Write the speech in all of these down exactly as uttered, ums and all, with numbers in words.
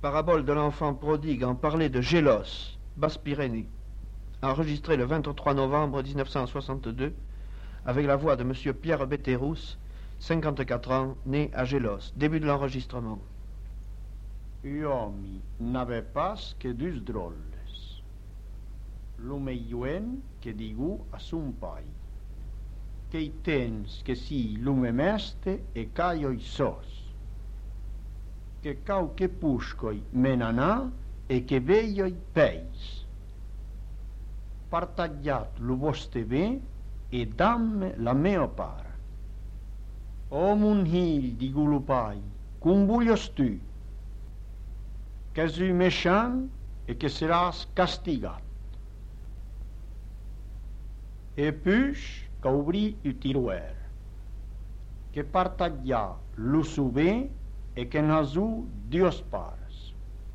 Parabole de l'enfant prodigue en parler de Gélos, Basse-Pyrénées, enregistré le vingt-trois novembre mille neuf cent soixante-deux, avec la voix de M. Pierre Betterous, cinquante-quatre ans, né à Gélos. Début de l'enregistrement. Uomi n'avait pas que deux drôles. Lo meglioen que digu a son pai. Che tens que si lume meste e caioi sos. Que cau que puscoi menanà e che veioi peis. Partagliat lo vostre bé e damme la mea para. O mon hill, digu lo pai, cum voglios tu? Que sui méchant e che seràs castigat. E puix qu'obri u tiroer, que partaglià lo su bé e que n'azú dios pares.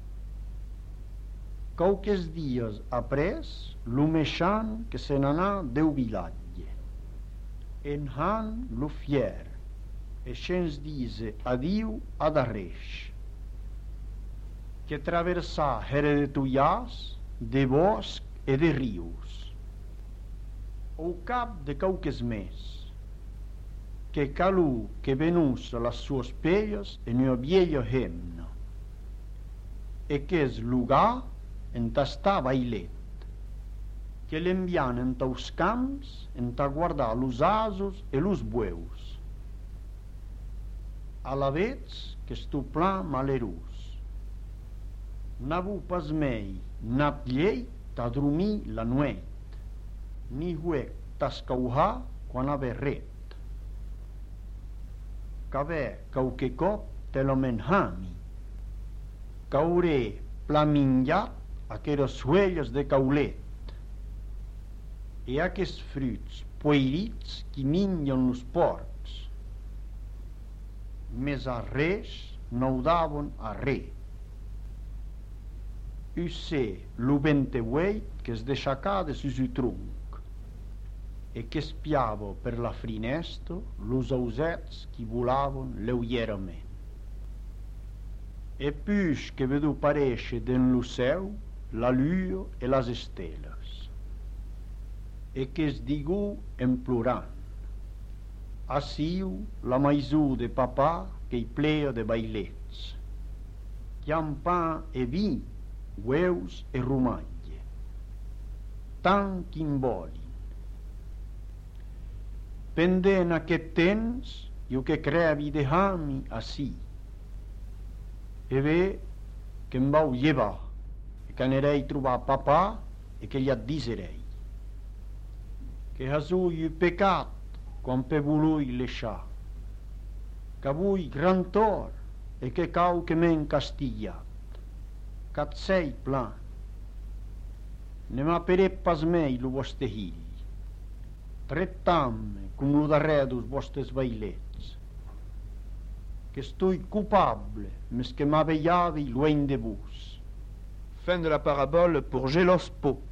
Quauques dies apres, lo méchant que se n'anà deu vilatge. En han lo fier, e sens dise adiu ad arreix. Que traversà here de tuiàs, de bosc e de rius. Au cap de quauques mes, que calú que venus a las sues pellas en un viejo hemno, e que es lugar en ta sta bailet, que l'envian en taus camps en ta guardar los asos e los bueus. A la vez que stu plan malerús, n'avu pas mei n'ap llei ta dormir la nuet, ni huec tascauhà quan ave ret. Qu'ave quauque cop te lo menhami, qu'auré plaminjat aqueros suellos de caulet, e aquests fruits poirits qui mingen los porcs, mes a res no davon a re. Ussé lo venteueit que es deixacà de su su tronc, e che spiavo per la finestra los ausets qui volavon leugierament. E puix que vedu paresce den lo ceu la lua e las esteles, e che es digu en plorant, assiu la maisù de papà che i plea de bailets, chiam pan e vi, ueus e rumaglie, tan ch'imboli. Pendent aquest temps, io que crevi de hami assi, e ve che em vau llevar, e che anerei trobar papà e che gli addiserei, che hasù iu pecat quan pe volui lescià, che avui gran tor e che cau che m'en castigliat, cat sei plan, ne m'apere pas mei lo vostre hill, trettam cum lo darrer dos vostres bailets, que stoi coupable, mes que m'aveiavi loin de vos. Fin de la parabole pour Gélos Po.